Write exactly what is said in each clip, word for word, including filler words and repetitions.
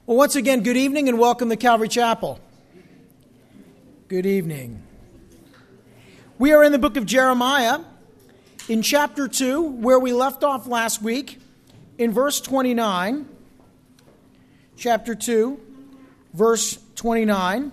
Well, once again, good evening and welcome to Calvary Chapel. Good evening. We are in the book of Jeremiah, in chapter two, where we left off last week, in verse twenty-nine. Chapter two, verse twenty-nine.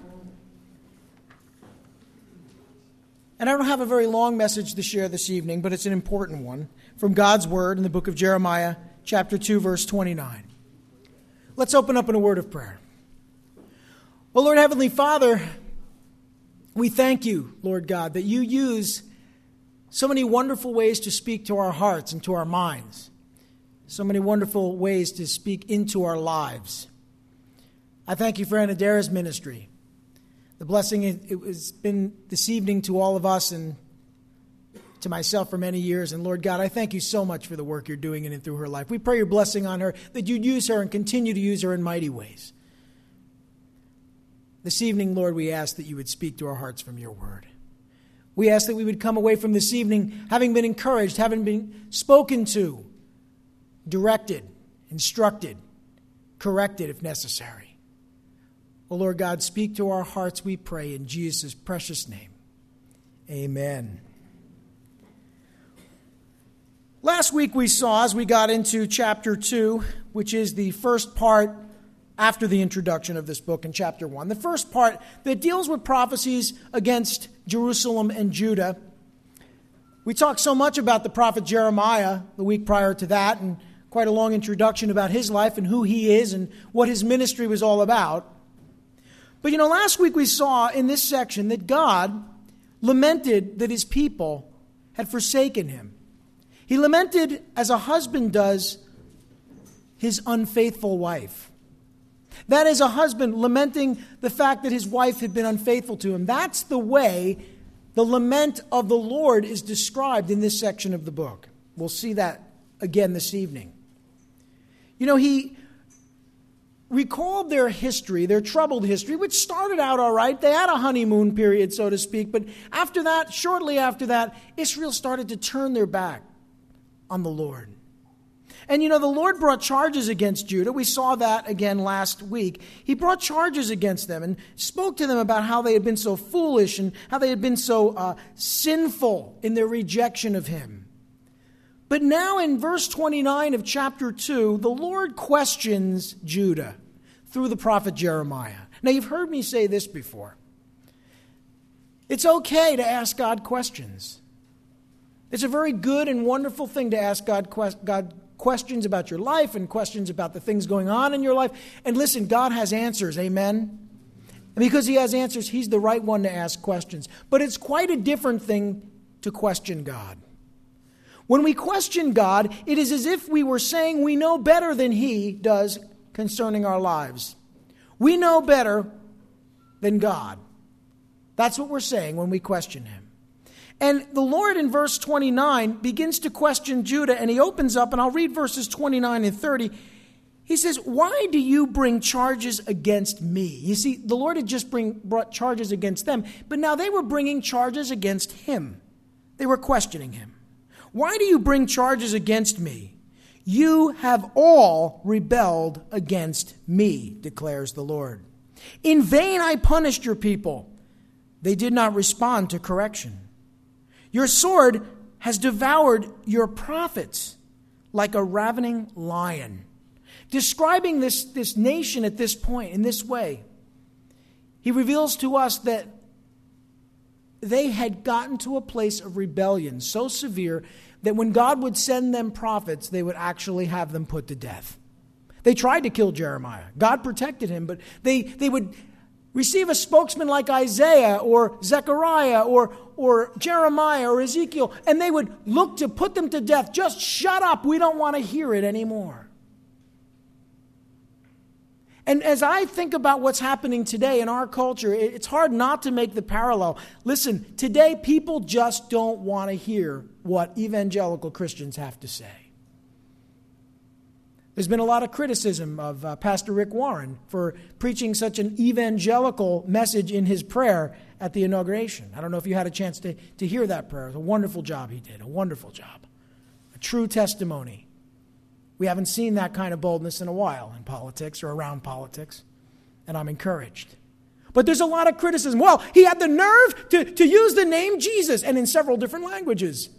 And I don't have a very long message to share this evening, but it's an important one from God's Word in the book of Jeremiah, chapter two, verse twenty-nine. Let's open up in a word of prayer. Oh, Lord Heavenly Father, we thank you, Lord God, that you use so many wonderful ways to speak to our hearts and to our minds. So many wonderful ways to speak into our lives. I thank you for Anadara's ministry. The blessing it, it has been this evening to all of us and to myself for many years. And Lord God, I thank you so much for the work you're doing in and through her life. We pray your blessing on her, that you'd use her and continue to use her in mighty ways. This evening, Lord, we ask that you would speak to our hearts from your word. We ask that we would come away from this evening having been encouraged, having been spoken to, directed, instructed, corrected if necessary. Oh, Lord God, speak to our hearts, we pray, in Jesus' precious name. Amen. Last week we saw, as we got into chapter two, which is the first part after the introduction of this book in chapter one, the first part that deals with prophecies against Jerusalem and Judah. We talked so much about the prophet Jeremiah the week prior to that, and quite a long introduction about his life and who he is and what his ministry was all about. But you know, last week we saw in this section that God lamented that his people had forsaken him. He lamented, as a husband does, his unfaithful wife. That is, a husband lamenting the fact that his wife had been unfaithful to him. That's the way the lament of the Lord is described in this section of the book. We'll see that again this evening. You know, he recalled their history, their troubled history, which started out all right. They had a honeymoon period, so to speak. But after that, shortly after that, Israel started to turn their back on the Lord. And you know, the Lord brought charges against Judah. We saw that again last week. He brought charges against them and spoke to them about how they had been so foolish and how they had been so uh, sinful in their rejection of him. But now in verse twenty-nine of chapter two, the Lord questions Judah through the prophet Jeremiah. Now, you've heard me say this before. It's okay to ask God questions. It's a very good and wonderful thing to ask God, God questions about your life and questions about the things going on in your life. And listen, God has answers, amen? And because he has answers, he's the right one to ask questions. But it's quite a different thing to question God. When we question God, it is as if we were saying we know better than he does concerning our lives. We know better than God. That's what we're saying when we question him. And the Lord in verse twenty-nine begins to question Judah, and he opens up, and I'll read verses twenty-nine and thirty. He says, "Why do you bring charges against me?" You see, the Lord had just bring, brought charges against them, but now they were bringing charges against him. They were questioning him. "Why do you bring charges against me? You have all rebelled against me, declares the Lord. In vain I punished your people. They did not respond to correction. Your sword has devoured your prophets like a ravening lion." Describing this, this nation at this point in this way, he reveals to us that they had gotten to a place of rebellion so severe that when God would send them prophets, they would actually have them put to death. They tried to kill Jeremiah. God protected him, but they, they would receive a spokesman like Isaiah or Zechariah or, or Jeremiah or Ezekiel, and they would look to put them to death. Just shut up. We don't want to hear it anymore. And as I think about what's happening today in our culture, it's hard not to make the parallel. Listen, today people just don't want to hear what evangelical Christians have to say. There's been a lot of criticism of uh, Pastor Rick Warren for preaching such an evangelical message in his prayer at the inauguration. I don't know if you had a chance to, to hear that prayer. It was a wonderful job he did, a wonderful job. A true testimony We haven't seen that kind of boldness in a while in politics or around politics, and I'm encouraged. But there's a lot of criticism. Well, he had the nerve to, to use the name Jesus, and in several different languages.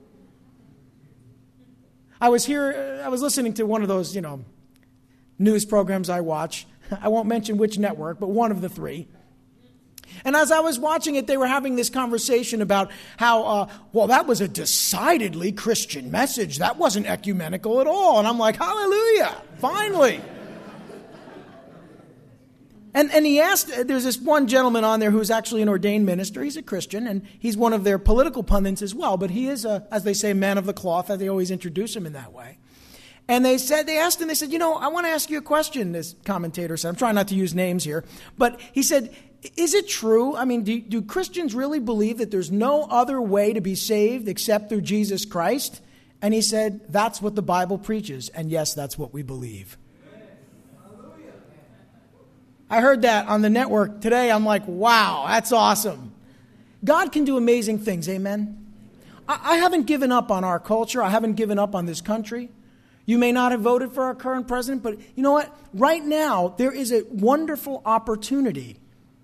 I was here, I was listening to one of those, you know, news programs I watch. I won't mention which network, but one of the three. And as I was watching it, they were having this conversation about how, uh, well, that was a decidedly Christian message. That wasn't ecumenical at all. And I'm like, hallelujah, finally. And and he asked, there's this one gentleman on there who's actually an ordained minister. He's a Christian, and he's one of their political pundits as well. But he is, a, as they say, man of the cloth, as they always introduce him in that way. And they said, they asked him, they said, you know, I want to ask you a question, this commentator said. I'm trying not to use names here. But he said, is it true? I mean, do, do Christians really believe that there's no other way to be saved except through Jesus Christ? And he said, that's what the Bible preaches. And yes, that's what we believe. I heard that on the network today. I'm like, wow, that's awesome. God can do amazing things, amen? I, I haven't given up on our culture. I haven't given up on this country. You may not have voted for our current president, but you know what? Right now, there is a wonderful opportunity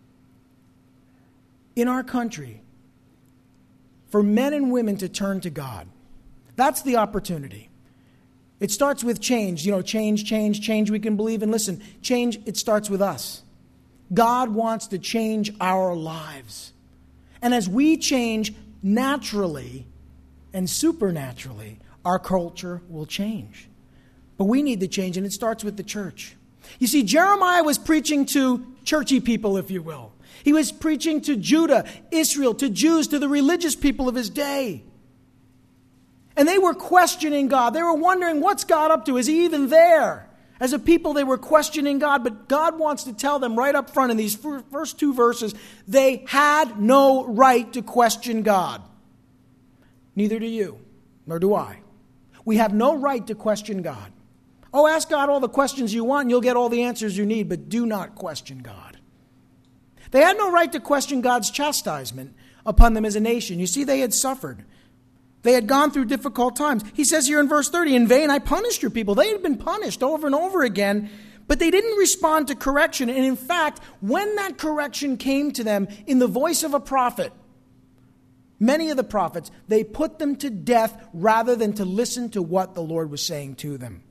in our country for men and women to turn to God. That's the opportunity. It starts with change. You know, change, change, change we can believe in. Listen, change, it starts with us. God wants to change our lives. And as we change naturally and supernaturally, our culture will change. But we need to change, and it starts with the church. You see, Jeremiah was preaching to churchy people, if you will. He was preaching to Judah, Israel, to Jews, to the religious people of his day. And they were questioning God. They were wondering, what's God up to? Is he even there? As a people, they were questioning God. But God wants to tell them right up front in these first two verses, they had no right to question God. Neither do you, nor do I. We have no right to question God. Oh, ask God all the questions you want and you'll get all the answers you need, but do not question God. They had no right to question God's chastisement upon them as a nation. You see, they had suffered. They had gone through difficult times. He says here in verse thirty, in vain I punished your people. They had been punished over and over again, but they didn't respond to correction. And in fact, when that correction came to them in the voice of a prophet, many of the prophets, they put them to death rather than to listen to what the Lord was saying to them.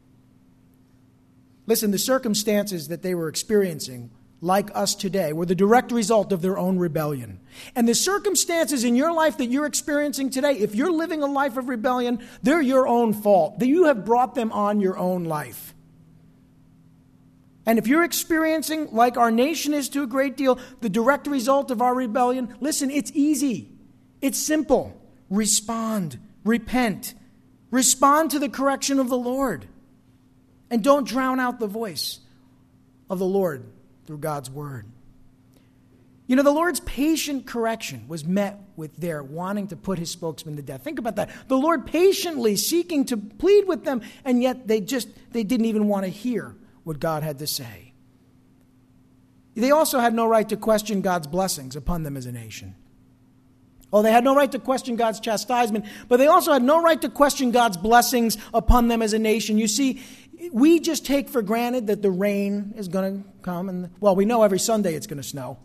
Listen, the circumstances that they were experiencing, like us today, were the direct result of their own rebellion. And the circumstances in your life that you're experiencing today, if you're living a life of rebellion, they're your own fault. That you have brought them on your own life. And if you're experiencing, like our nation is to a great deal, the direct result of our rebellion, listen, it's easy. It's simple. Respond. Repent. Respond to the correction of the Lord. And don't drown out the voice of the Lord through God's word. You know, the Lord's patient correction was met with their wanting to put his spokesman to death. Think about that. The Lord patiently seeking to plead with them, and yet they just, they didn't even want to hear what God had to say. They also had no right to question God's blessings upon them as a nation. Oh, they had no right to question God's chastisement, but they also had no right to question God's blessings upon them as a nation. You see, we just take for granted that the rain is going to come. And, well, we know every Sunday it's going to snow.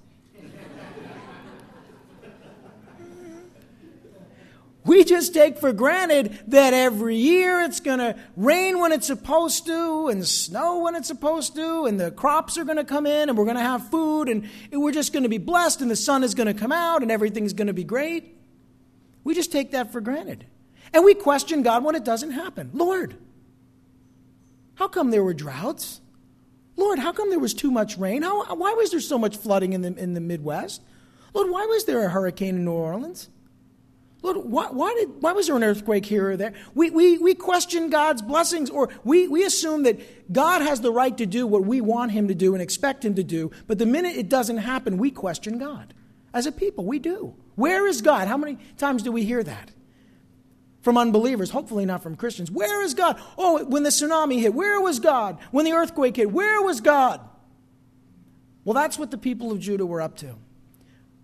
We just take for granted that every year it's going to rain when it's supposed to and snow when it's supposed to, and the crops are going to come in and we're going to have food and we're just going to be blessed and the sun is going to come out and everything's going to be great. We just take that for granted. And we question God when it doesn't happen. Lord, how come there were droughts? Lord, how come there was too much rain? How, why was there so much flooding in the, in the Midwest? Lord, why was there a hurricane in New Orleans? Lord, why, why, did, why was there an earthquake here or there? We, we, we question God's blessings, or we, we assume that God has the right to do what we want him to do and expect him to do. But the minute it doesn't happen, we question God. As a people, we do. Where is God? How many times do we hear that? From unbelievers, hopefully not from Christians. Where is God? Oh, when the tsunami hit, where was God? When the earthquake hit, where was God? Well, that's what the people of Judah were up to.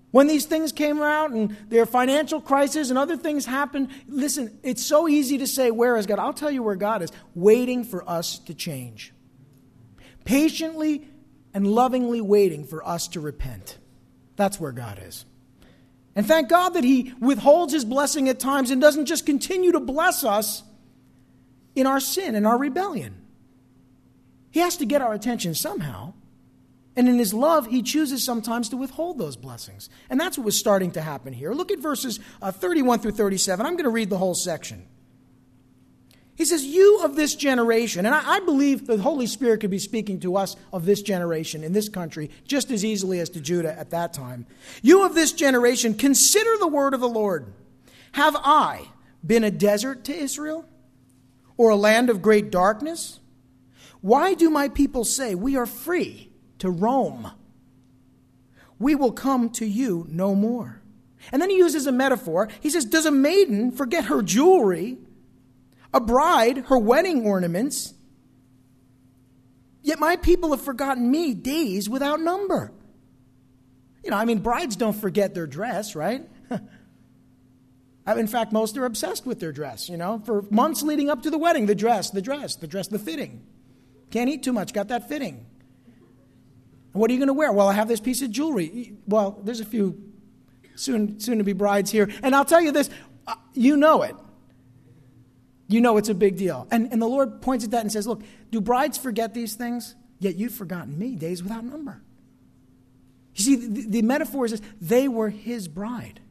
When these things came out and their financial crisis and other things happened, listen, it's so easy to say, where is God? I'll tell you where God is, waiting for us to change. Patiently and lovingly waiting for us to repent. That's where God is. And thank God that he withholds his blessing at times and doesn't just continue to bless us in our sin and our rebellion. He has to get our attention somehow. And in his love, he chooses sometimes to withhold those blessings. And that's what was starting to happen here. Look at verses uh, thirty-one through thirty-seven. I'm going to read the whole section. He says, you of this generation, and I, I believe the Holy Spirit could be speaking to us of this generation in this country just as easily as to Judah at that time. You of this generation, consider the word of the Lord. Have I been a desert to Israel, or a land of great darkness? Why do my people say, we are free to roam? We will come to you no more. And then he uses a metaphor. He says, does a maiden forget her jewelry, a bride her wedding ornaments? Yet my people have forgotten me days without number. You know, I mean, brides don't forget their dress, right? In fact, most are obsessed with their dress, you know, for months leading up to the wedding. The dress, the dress, the dress, the fitting. Can't eat too much, got that fitting. And what are you going to wear? Well, I have this piece of jewelry. Well, there's a few soon, soon to be brides here. And I'll tell you this, uh, you know it. You know it's a big deal. And, and the Lord points at that and says, look, do brides forget these things? Yet you've forgotten me days without number. You see, the, the metaphor is this, they were his bride.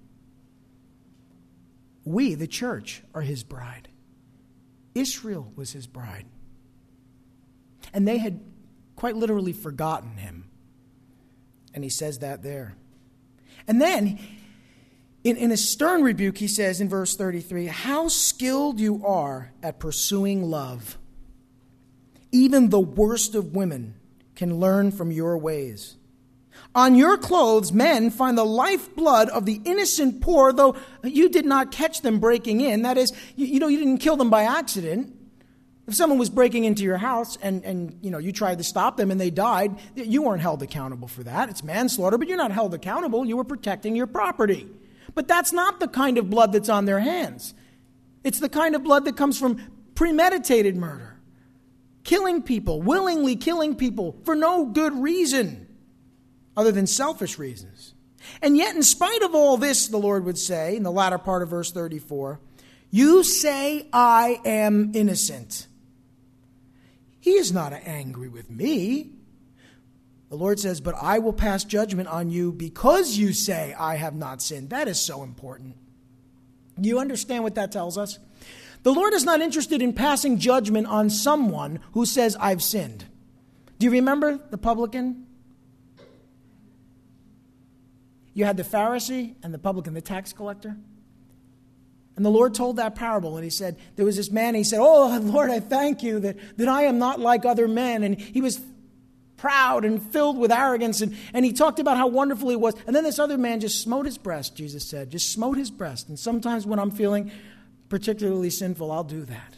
We, the church, are his bride. Israel was his bride. And they had quite literally forgotten him. And he says that there. And then, in, in a stern rebuke, he says in verse thirty-three, how skilled you are at pursuing love. Even the worst of women can learn from your ways. On your clothes, men find the lifeblood of the innocent poor, though you did not catch them breaking in. That is, you, you know, you didn't kill them by accident. If someone was breaking into your house and, and, you know, you tried to stop them and they died, you weren't held accountable for that. It's manslaughter, but you're not held accountable. You were protecting your property. But that's not the kind of blood that's on their hands. It's the kind of blood that comes from premeditated murder. Killing people, willingly killing people for no good reason other than selfish reasons. And yet, in spite of all this, the Lord would say, in the latter part of verse thirty-four, you say I am innocent. He is not angry with me. The Lord says, but I will pass judgment on you because you say I have not sinned. That is so important. Do you understand what that tells us? The Lord is not interested in passing judgment on someone who says I've sinned. Do you remember the publican? You had the Pharisee and the publican, the tax collector. And the Lord told that parable, and he said, there was this man, and he said, oh, Lord, I thank you that, that I am not like other men. And he was proud and filled with arrogance, and, and he talked about how wonderful he was. And then this other man just smote his breast, Jesus said, just smote his breast. And sometimes when I'm feeling particularly sinful, I'll do that.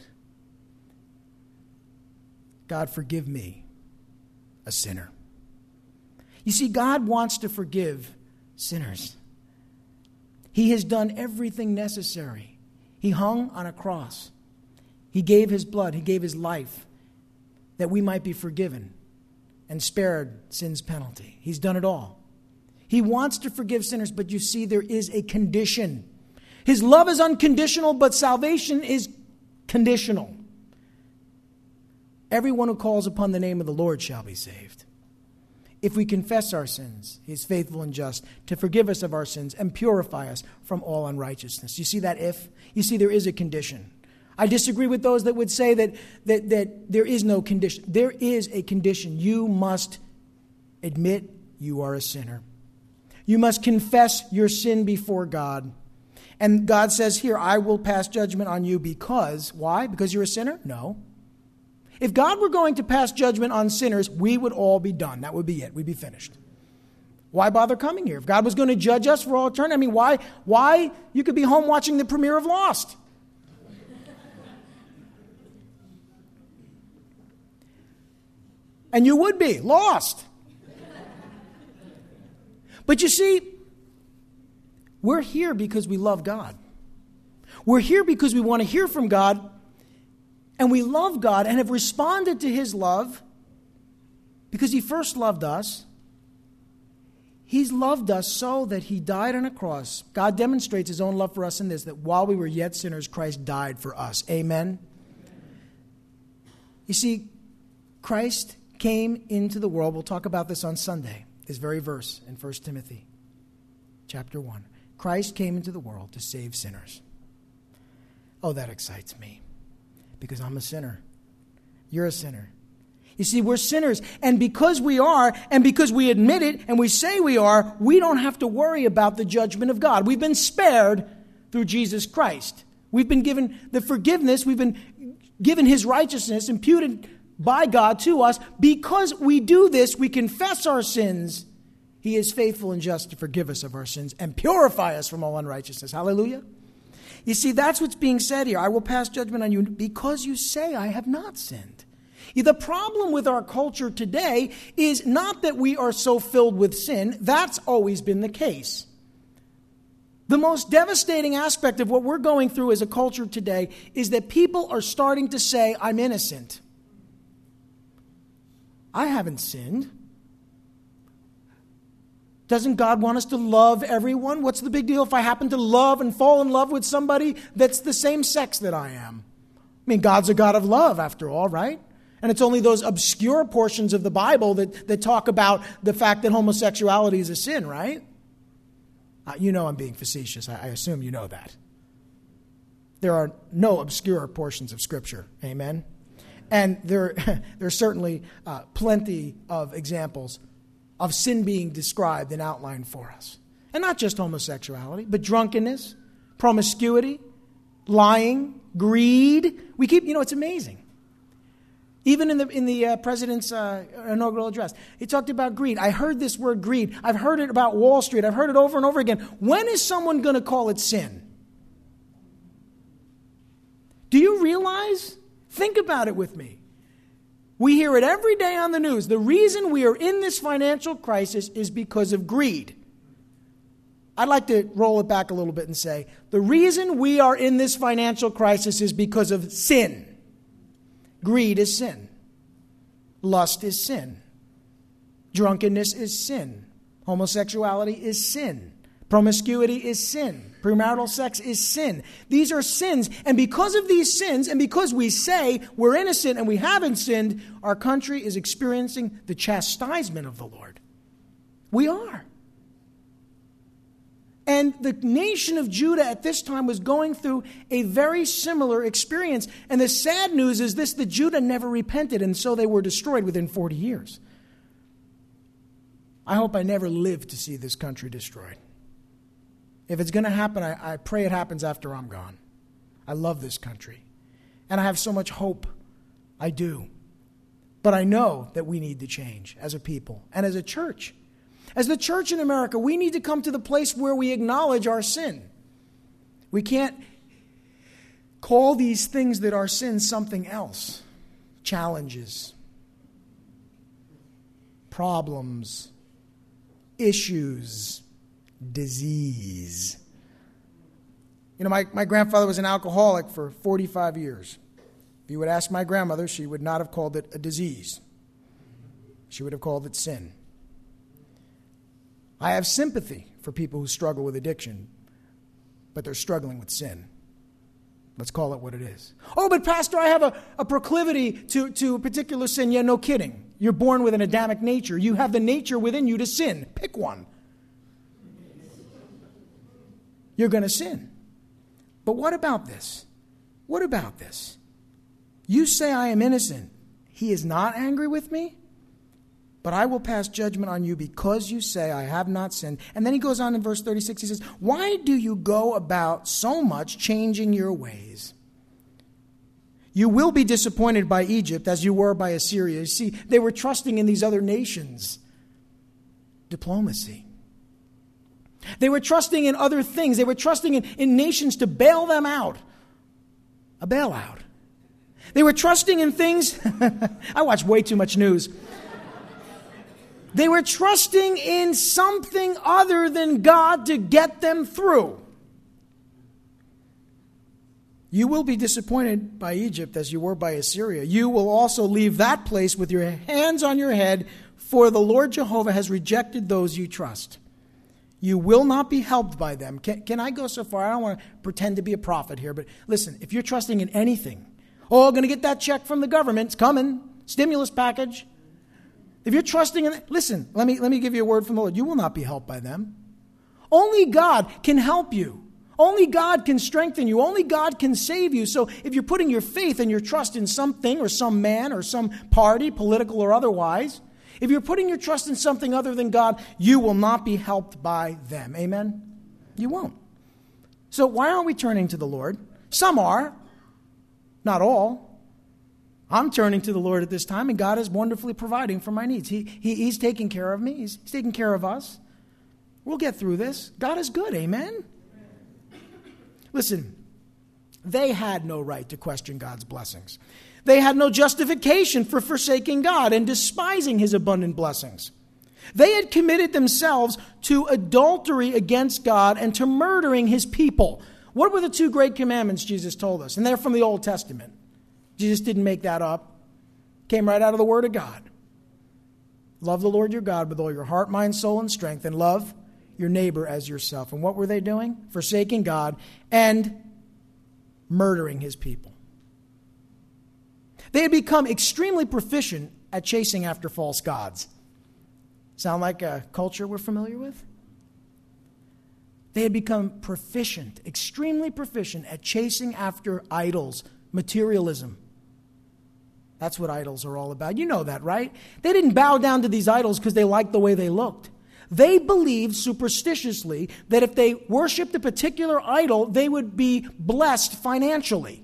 God, forgive me, a sinner. You see, God wants to forgive sinners. He has done everything necessary. He hung on a cross. He gave his blood. He gave his life that we might be forgiven and spared sin's penalty. He's done it all. He wants to forgive sinners, but you see, there is a condition. His love is unconditional, but salvation is conditional. Everyone who calls upon the name of the Lord shall be saved. If we confess our sins, he is faithful and just to forgive us of our sins and purify us from all unrighteousness. You see that if? You see, there is a condition. I disagree with those that would say that, that, that there is no condition. There is a condition. You must admit you are a sinner. You must confess your sin before God. And God says here, I will pass judgment on you because, why? Because you're a sinner? No. If God were going to pass judgment on sinners, we would all be done. That would be it. We'd be finished. Why bother coming here? If God was going to judge us for all eternity, I mean, why? Why? You could be home watching the premiere of Lost. And you would be lost. But you see, We're here because we love God. We're here because we want to hear from God, and we love God and have responded to his love because he first loved us. He's loved us so that he died on a cross. God demonstrates his own love for us in this, that while we were yet sinners, Christ died for us. Amen? You see, Christ came into the world. We'll talk about this on Sunday, this very verse in First Timothy chapter one. Christ came into the world to save sinners. Oh, that excites me because I'm a sinner. You're a sinner. You see, we're sinners, and because we are, and because we admit it, and we say we are, we don't have to worry about the judgment of God. We've been spared through Jesus Christ. We've been given the forgiveness, we've been given his righteousness imputed by God to us. Because we do this, we confess our sins. He is faithful and just to forgive us of our sins and purify us from all unrighteousness. Hallelujah. You see, that's what's being said here. I will pass judgment on you because you say I have not sinned. The problem with our culture today is not that we are so filled with sin. That's always been the case. The most devastating aspect of what we're going through as a culture today is that people are starting to say, I'm innocent. I haven't sinned. Doesn't God want us to love everyone? What's the big deal if I happen to love and fall in love with somebody that's the same sex that I am? I mean, God's a God of love, after all, right? And it's only those obscure portions of the Bible that, that talk about the fact that homosexuality is a sin, right? Uh, you know I'm being facetious. I, I assume you know that. There are no obscure portions of Scripture. Amen? And there, there are certainly uh, plenty of examples of sin being described and outlined for us. And not just homosexuality, but drunkenness, promiscuity, lying, greed. We keep, you know, it's amazing. Even in the in the uh, president's uh, inaugural address, he talked about greed. I heard this word greed. I've heard it about Wall Street. I've heard it over and over again. When is someone going to call it sin? Do you realize? Think about it with me. We hear it every day on the news. The reason we are in this financial crisis is because of greed. I'd like to roll it back a little bit and say, the reason we are in this financial crisis is because of sin. Greed is sin. Lust is sin. Drunkenness is sin. Homosexuality is sin. Promiscuity is sin. Premarital sex is sin. These are sins. And because of these sins, and because we say we're innocent and we haven't sinned, our country is experiencing the chastisement of the Lord. We are. And the nation of Judah at this time was going through a very similar experience. And the sad news is this, that Judah never repented, and so they were destroyed within forty years. I hope I never live to see this country destroyed. If it's going to happen, I, I pray it happens after I'm gone. I love this country. And I have so much hope. I do. But I know that we need to change as a people and as a church. As the church in America, we need to come to the place where we acknowledge our sin. We can't call these things that are sins something else. Challenges, problems, issues, disease. You know, my, my grandfather was an alcoholic for forty-five years. If you would ask my grandmother, she would not have called it a disease. She would have called it sin. I have sympathy for people who struggle with addiction, but they're struggling with sin. Let's call it what it is. Oh, but Pastor, I have a, a proclivity to, to a particular sin. Yeah, no kidding. You're born with an Adamic nature. You have the nature within you to sin. Pick one. You're going to sin. But what about this? What about this? You say I am innocent. He is not angry with me? But I will pass judgment on you because you say I have not sinned. And then he goes on in verse thirty-six. He says, why do you go about so much changing your ways? You will be disappointed by Egypt as you were by Assyria. You see, they were trusting in these other nations. Diplomacy. They were trusting in other things. They were trusting in, in nations to bail them out. A bailout. They were trusting in things. I watch way too much news. They were trusting in something other than God to get them through. You will be disappointed by Egypt as you were by Assyria. You will also leave that place with your hands on your head, for the Lord Jehovah has rejected those you trust. You will not be helped by them. Can, can I go so far? I don't want to pretend to be a prophet here, but listen, if you're trusting in anything, oh, I'm going to get that check from the government, it's coming, stimulus package. If you're trusting in, listen, let me, let me give you a word from the Lord. You will not be helped by them. Only God can help you. Only God can strengthen you. Only God can save you. So if you're putting your faith and your trust in something or some man or some party, political or otherwise, if you're putting your trust in something other than God, you will not be helped by them. Amen? You won't. So why aren't we turning to the Lord? Some are. Not all. I'm turning to the Lord at this time, and God is wonderfully providing for my needs. He, he, he's taking care of me. He's, he's taking care of us. We'll get through this. God is good. Amen? Listen, they had no right to question God's blessings. They had no justification for forsaking God and despising his abundant blessings. They had committed themselves to adultery against God and to murdering his people. What were the two great commandments Jesus told us? And they're from the Old Testament. Jesus didn't make that up. Came right out of the Word of God. Love the Lord your God with all your heart, mind, soul, and strength, and love your neighbor as yourself. And what were they doing? Forsaking God and murdering his people. They had become extremely proficient at chasing after false gods. Sound like a culture we're familiar with? They had become proficient, extremely proficient at chasing after idols, materialism. That's what idols are all about. You know that, right? They didn't bow down to these idols because they liked the way they looked. They believed superstitiously that if they worshiped a particular idol, they would be blessed financially.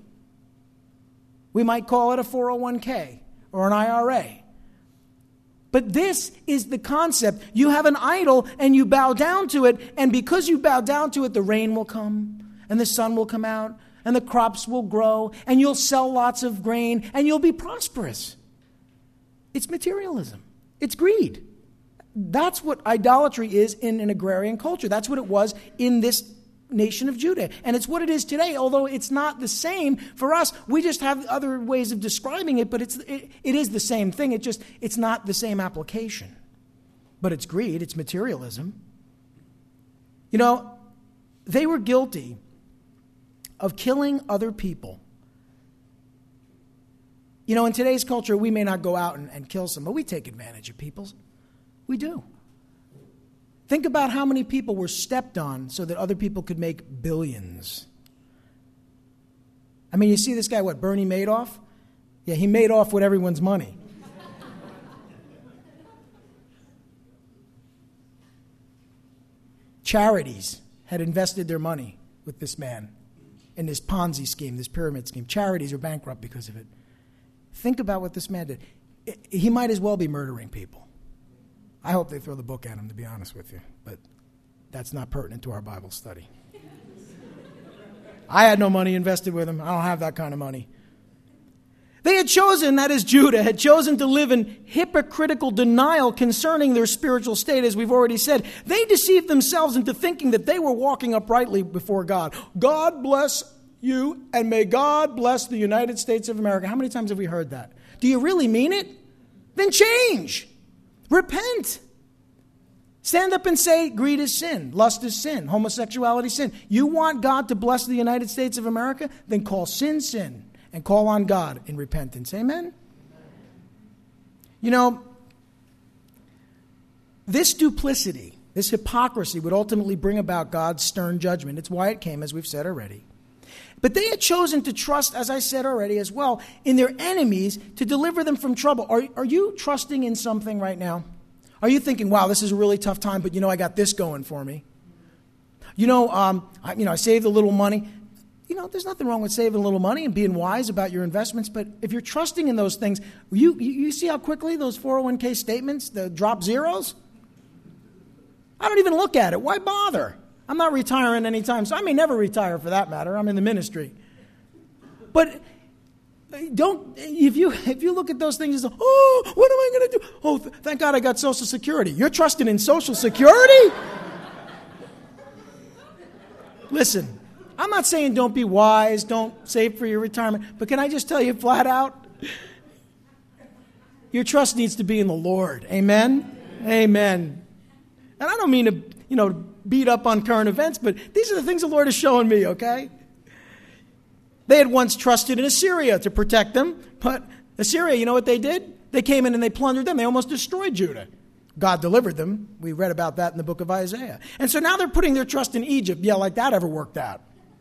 We might call it a four oh one k or an I R A. But this is the concept. You have an idol and you bow down to it, and because you bow down to it, the rain will come and the sun will come out and the crops will grow and you'll sell lots of grain and you'll be prosperous. It's materialism. It's greed. That's what idolatry is in an agrarian culture. That's what it was in this nation of Judah. And it's what it is today, although it's not the same for us. We just have other ways of describing it, but it's it, it is the same thing. It just it's not the same application. But it's greed, it's materialism. You know, they were guilty of killing other people. You know, in today's culture, we may not go out and, and kill some, but we take advantage of people. We do. Think about how many people were stepped on so that other people could make billions. I mean, you see this guy, what, Bernie Madoff? Yeah, he made off with everyone's money. Charities had invested their money with this man in this Ponzi scheme, this pyramid scheme. Charities are bankrupt because of it. Think about what this man did. He might as well be murdering people. I hope they throw the book at him, to be honest with you, but that's not pertinent to our Bible study. I had no money invested with him. I don't have that kind of money. They had chosen, that is Judah, had chosen to live in hypocritical denial concerning their spiritual state, as we've already said. They deceived themselves into thinking that they were walking uprightly before God. God bless you, and may God bless the United States of America. How many times have we heard that? Do you really mean it? Then change. Repent. Stand up and say greed is sin, lust is sin, homosexuality is sin. You want God to bless the United States of America? Then call sin sin and call on God in repentance. Amen? You know, this duplicity, this hypocrisy would ultimately bring about God's stern judgment. It's why it came, as we've said already. But they had chosen to trust, as I said already as well, in their enemies to deliver them from trouble. Are, are you trusting in something right now? Are you thinking, wow, this is a really tough time, but you know, I got this going for me? You know, um, I, you know, I saved a little money. You know, there's nothing wrong with saving a little money and being wise about your investments, but if you're trusting in those things, you, you, you see how quickly those four oh one k statements, the drop zeros? I don't even look at it. Why bother? I'm not retiring anytime, so I may never retire for that matter. I'm in the ministry. But Don't, if you if you look at those things, you say, oh, what am I going to do? Oh, th- thank God I got Social Security. You're trusting in Social Security? Listen, I'm not saying don't be wise, don't save for your retirement, but can I just tell you flat out? Your trust needs to be in the Lord. Amen? Amen. And I don't mean to, you know, beat up on current events, but these are the things the Lord is showing me, okay? They had once trusted in Assyria to protect them, but Assyria, you know what they did? They came in and they plundered them. They almost destroyed Judah. God delivered them. We read about that in the book of Isaiah. And so now they're putting their trust in Egypt. Yeah, like that ever worked out.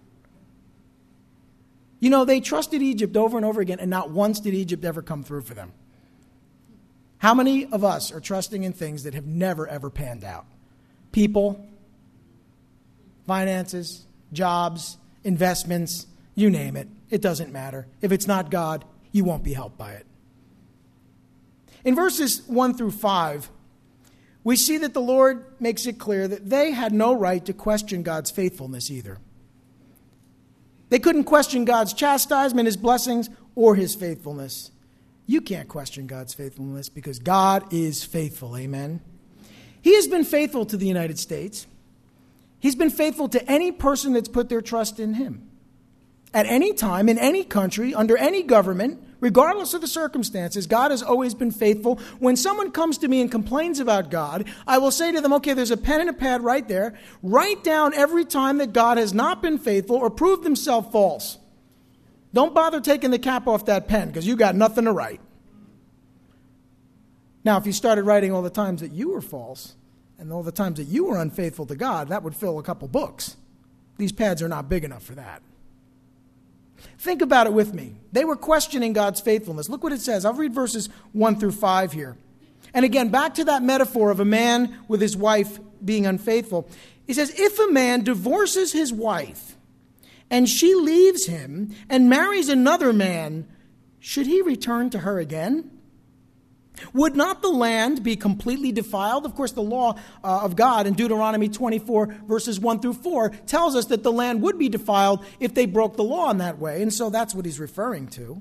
You know, they trusted Egypt over and over again, and not once did Egypt ever come through for them. How many of us are trusting in things that have never, ever panned out? People, finances, jobs, investments, you name it. It doesn't matter. If it's not God, you won't be helped by it. In verses one through five, we see that the Lord makes it clear that they had no right to question God's faithfulness either. They couldn't question God's chastisement, his blessings, or his faithfulness. You can't question God's faithfulness because God is faithful. Amen. He has been faithful to the United States. He's been faithful to any person that's put their trust in him. At any time, in any country, under any government, regardless of the circumstances, God has always been faithful. When someone comes to me and complains about God, I will say to them, okay, there's a pen and a pad right there. Write down every time that God has not been faithful or proved himself false. Don't bother taking the cap off that pen because you got nothing to write. Now, if you started writing all the times that you were false and all the times that you were unfaithful to God, that would fill a couple books. These pads are not big enough for that. Think about it with me. They were questioning God's faithfulness. Look what it says. I'll read verses one through five here. And again, back to that metaphor of a man with his wife being unfaithful. He says, if a man divorces his wife and she leaves him and marries another man, should he return to her again? Would not the land be completely defiled? Of course, the law uh, of God in Deuteronomy twenty-four, verses one through four, tells us that the land would be defiled if they broke the law in that way. And so that's what he's referring to.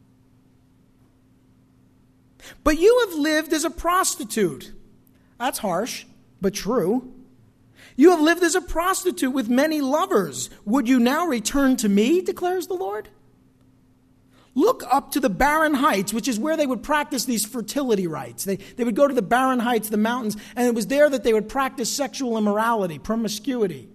But you have lived as a prostitute. That's harsh, but true. You have lived as a prostitute with many lovers. Would you now return to me, declares the Lord? Look up to the barren heights, which is where they would practice these fertility rites. They, they would go to the barren heights, the mountains, and it was there that they would practice sexual immorality, promiscuity.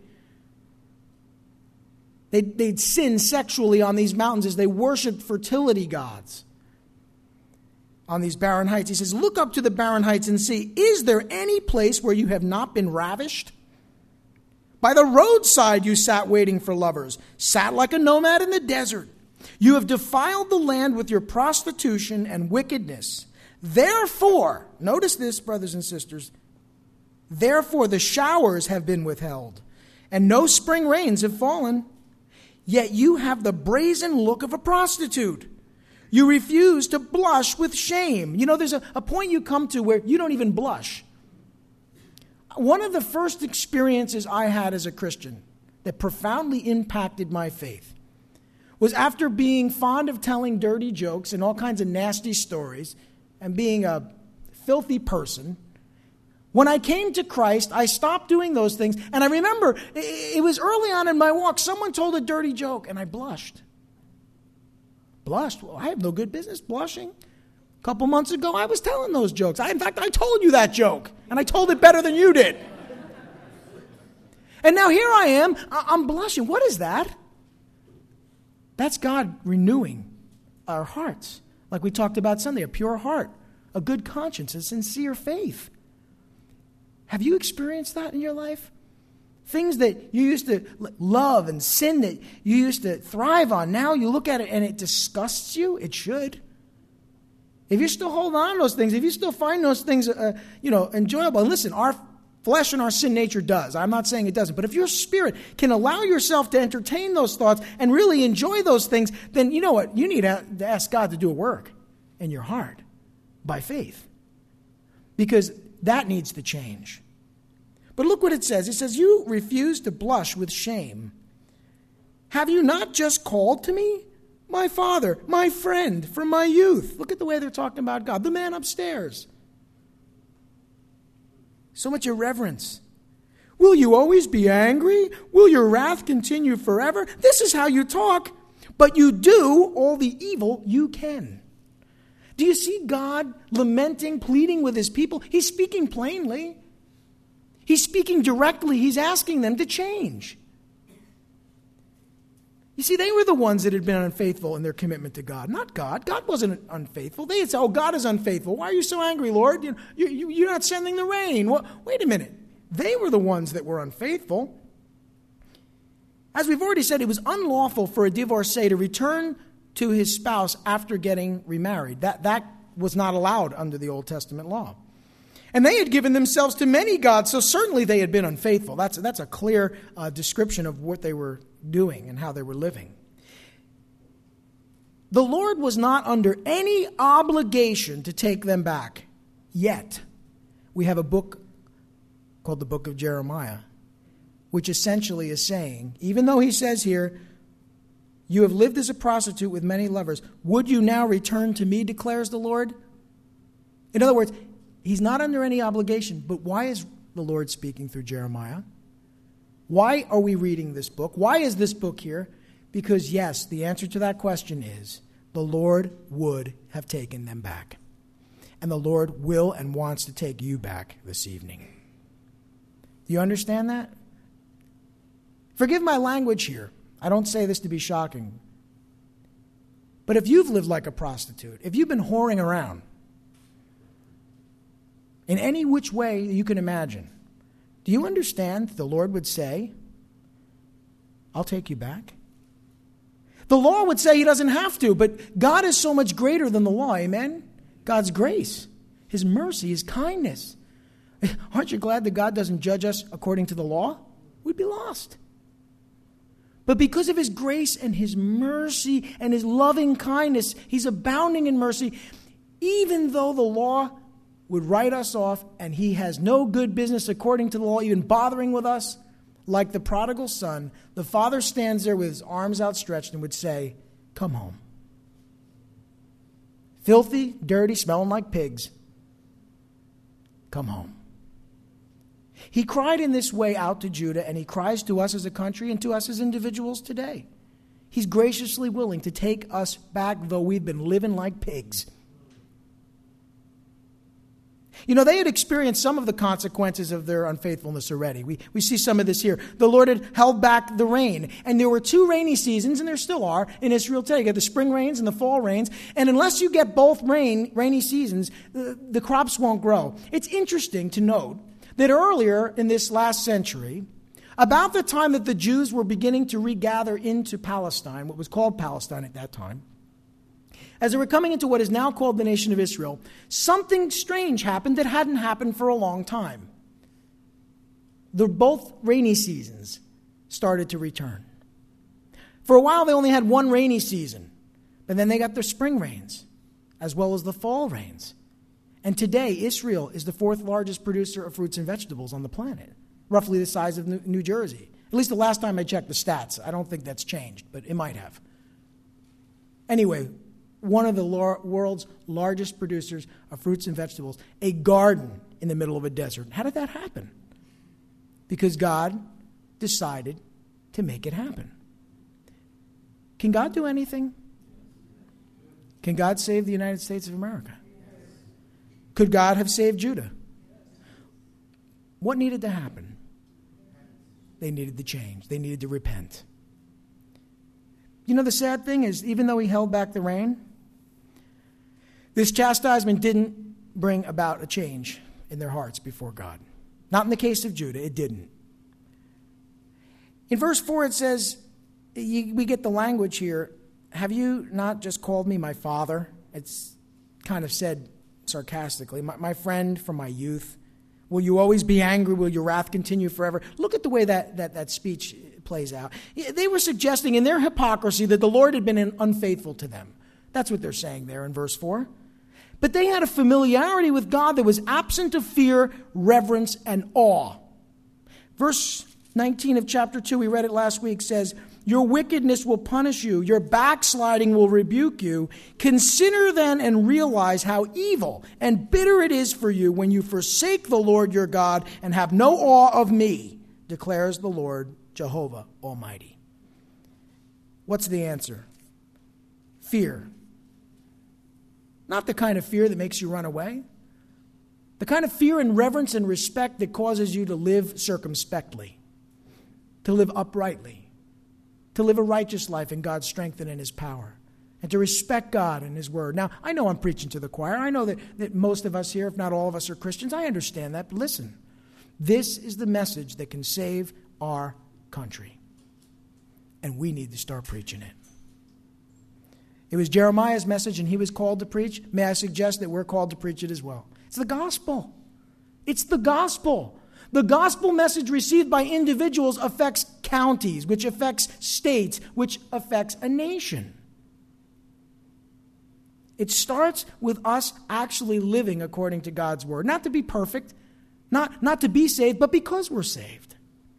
They'd, they'd sin sexually on these mountains as they worshiped fertility gods on these barren heights. He says, look up to the barren heights and see, is there any place where you have not been ravished? By the roadside you sat waiting for lovers, sat like a nomad in the desert. You have defiled the land with your prostitution and wickedness. Therefore, notice this, brothers and sisters, therefore the showers have been withheld, and no spring rains have fallen. Yet you have the brazen look of a prostitute. You refuse to blush with shame. You know, there's a, a point you come to where you don't even blush. One of the first experiences I had as a Christian that profoundly impacted my faith was after being fond of telling dirty jokes and all kinds of nasty stories and being a filthy person. When I came to Christ, I stopped doing those things. And I remember it was early on in my walk, someone told a dirty joke and I blushed. Blushed? Well, I have no good business blushing. A couple months ago, I was telling those jokes. I, in fact, I told you that joke and I told it better than you did. And now here I am, I'm blushing. What is that? That's God renewing our hearts. Like we talked about Sunday, a pure heart, a good conscience, a sincere faith. Have you experienced that in your life? Things that you used to love and sin that you used to thrive on, now you look at it and it disgusts you? It should. If you still hold on to those things, if you still find those things uh, you know, enjoyable, and listen, our flesh and our sin nature does. I'm not saying it doesn't. But if your spirit can allow yourself to entertain those thoughts and really enjoy those things, then you know what? You need to ask God to do a work in your heart by faith. Because that needs to change. But look what it says. It says, you refuse to blush with shame. Have you not just called to me? my father, my friend from my youth. Look at the way they're talking about God. The man upstairs. So much irreverence. Will you always be angry? Will your wrath continue forever? This is how you talk, but you do all the evil you can. Do you see God lamenting, pleading with his people? He's speaking plainly. He's speaking directly. He's asking them to change. You see, they were the ones that had been unfaithful in their commitment to God, not God. God wasn't unfaithful. They had said, oh, God is unfaithful. Why are you so angry, Lord? You, you, you're not sending the rain. Well, wait a minute. They were the ones that were unfaithful. As we've already said, it was unlawful for a divorcee to return to his spouse after getting remarried. That, that was not allowed under the Old Testament law. And they had given themselves to many gods, so certainly they had been unfaithful. That's, that's a clear uh, description of what they were doing and how they were living. The Lord was not under any obligation to take them back. Yet, we have a book called the Book of Jeremiah, which essentially is saying, even though he says here, you have lived as a prostitute with many lovers, would you now return to me, declares the Lord? In other words, he's not under any obligation, but why is the Lord speaking through Jeremiah? Why are we reading this book? Why is this book here? Because yes, the answer to that question is, the Lord would have taken them back. And the Lord will and wants to take you back this evening. Do you understand that? Forgive my language here. I don't say this to be shocking. But if you've lived like a prostitute, if you've been whoring around, in any which way you can imagine, do you understand the Lord would say, I'll take you back? The law would say he doesn't have to, but God is so much greater than the law, amen? God's grace, his mercy, his kindness. Aren't you glad that God doesn't judge us according to the law? We'd be lost. But because of his grace and his mercy and his loving kindness, he's abounding in mercy, even though the law would write us off and he has no good business according to the law even bothering with us, like the prodigal son, the father stands there with his arms outstretched and would say, come home. Filthy, dirty, smelling like pigs. Come home. He cried in this way out to Judah, and he cries to us as a country and to us as individuals today. He's graciously willing to take us back, though we've been living like pigs. You know, they had experienced some of the consequences of their unfaithfulness already. We, we see some of this here. The Lord had held back the rain, and there were two rainy seasons, and there still are, in Israel today. You get the spring rains and the fall rains, and unless you get both rain, rainy seasons, the, the crops won't grow. It's interesting to note that earlier in this last century, about the time that the Jews were beginning to regather into Palestine, what was called Palestine at that time, as they were coming into what is now called the nation of Israel, something strange happened that hadn't happened for a long time. The both rainy seasons started to return. For a while, they only had one rainy season, but then they got their spring rains, as well as the fall rains. And today, Israel is the fourth largest producer of fruits and vegetables on the planet, roughly the size of New Jersey. At least the last time I checked the stats. I don't think that's changed, but it might have. Anyway, one of the world's largest producers of fruits and vegetables, a garden in the middle of a desert. How did that happen? Because God decided to make it happen. Can God do anything? Can God save the United States of America? Could God have saved Judah? What needed to happen? They needed to change. They needed to repent. You know, the sad thing is, even though he held back the rain, this chastisement didn't bring about a change in their hearts before God. Not in the case of Judah, it didn't. In verse four, it says, we get the language here, have you not just called me my father? It's kind of said sarcastically, my, my friend from my youth. Will you always be angry? Will your wrath continue forever? Look at the way that, that, that speech plays out. They were suggesting in their hypocrisy that the Lord had been unfaithful to them. That's what they're saying there in verse four. But they had a familiarity with God that was absent of fear, reverence, and awe. Verse nineteen of chapter two, we read it last week, says, Your wickedness will punish you. Your backsliding will rebuke you. Consider then and realize how evil and bitter it is for you when you forsake the Lord your God and have no awe of me, declares the Lord Jehovah Almighty. What's the answer? Fear. Not the kind of fear that makes you run away. The kind of fear and reverence and respect that causes you to live circumspectly, to live uprightly, to live a righteous life in God's strength and in His power, and to respect God and His Word. Now, I know I'm preaching to the choir. I know that, that most of us here, if not all of us, are Christians. I understand that. But listen, this is the message that can save our country. And we need to start preaching it. It was Jeremiah's message, and he was called to preach. May I suggest that we're called to preach it as well? It's the gospel. It's the gospel. The gospel message received by individuals affects counties, which affects states, which affects a nation. It starts with us actually living according to God's word. Not to be perfect, not, not to be saved, but because we're saved.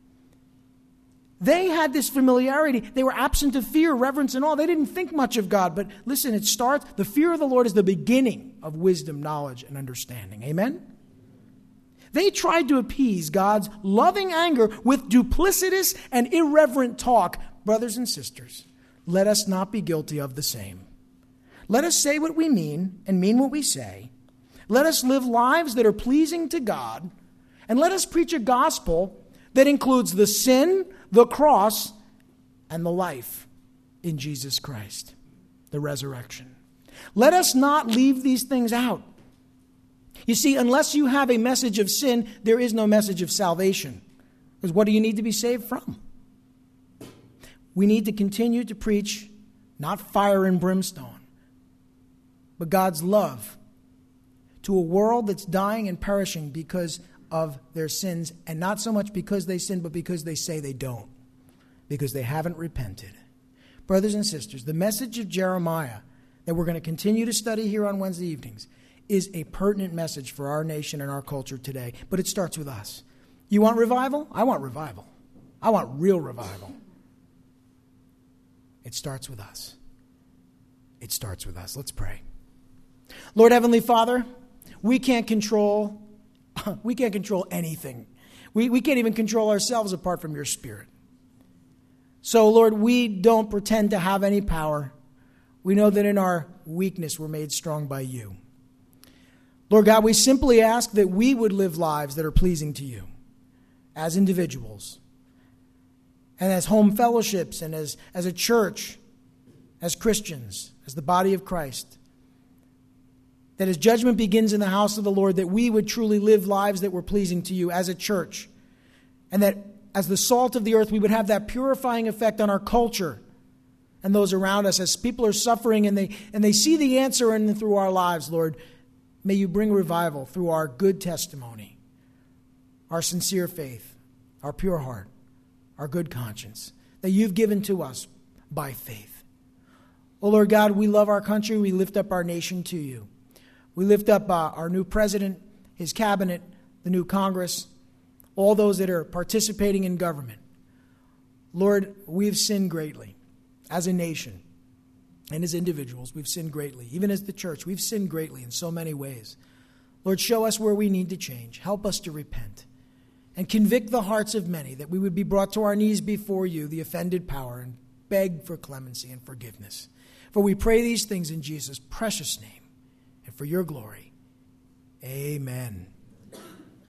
They had this familiarity. They were absent of fear, reverence, and all. They didn't think much of God. But listen, it starts, the fear of the Lord is the beginning of wisdom, knowledge, and understanding. Amen? They tried to appease God's loving anger with duplicitous and irreverent talk. Brothers and sisters, let us not be guilty of the same. Let us say what we mean and mean what we say. Let us live lives that are pleasing to God. And let us preach a gospel that includes the sin, the cross, and the life in Jesus Christ, the resurrection. Let us not leave these things out. You see, unless you have a message of sin, there is no message of salvation. Because what do you need to be saved from? We need to continue to preach not fire and brimstone, but God's love to a world that's dying and perishing because of their sins, and not so much because they sin, but because they say they don't, because they haven't repented. Brothers and sisters, the message of Jeremiah that we're going to continue to study here on Wednesday evenings is a pertinent message for our nation and our culture today, but it starts with us. You want revival? I want revival. I want real revival. It starts with us. It starts with us. Let's pray. Lord Heavenly Father, we can't control We can't control anything. We, we can't even control ourselves apart from your Spirit. So, Lord, we don't pretend to have any power. We know that in our weakness we're made strong by you. Lord God, we simply ask that we would live lives that are pleasing to you as individuals and as home fellowships and as, as a church, as Christians, as the body of Christ. That as judgment begins in the house of the Lord, that we would truly live lives that were pleasing to you as a church. And that as the salt of the earth, we would have that purifying effect on our culture and those around us. As people are suffering and they, and they see the answer in through our lives, Lord, may you bring revival through our good testimony, our sincere faith, our pure heart, our good conscience, that you've given to us by faith. Oh, Lord God, we love our country. We lift up our nation to you. We lift up uh, our new president, his cabinet, the new Congress, all those that are participating in government. Lord, we've sinned greatly as a nation and as individuals. We've sinned greatly. Even as the church, we've sinned greatly in so many ways. Lord, show us where we need to change. Help us to repent and convict the hearts of many that we would be brought to our knees before you, the offended power, and beg for clemency and forgiveness. For we pray these things in Jesus' precious name. For your glory. Amen.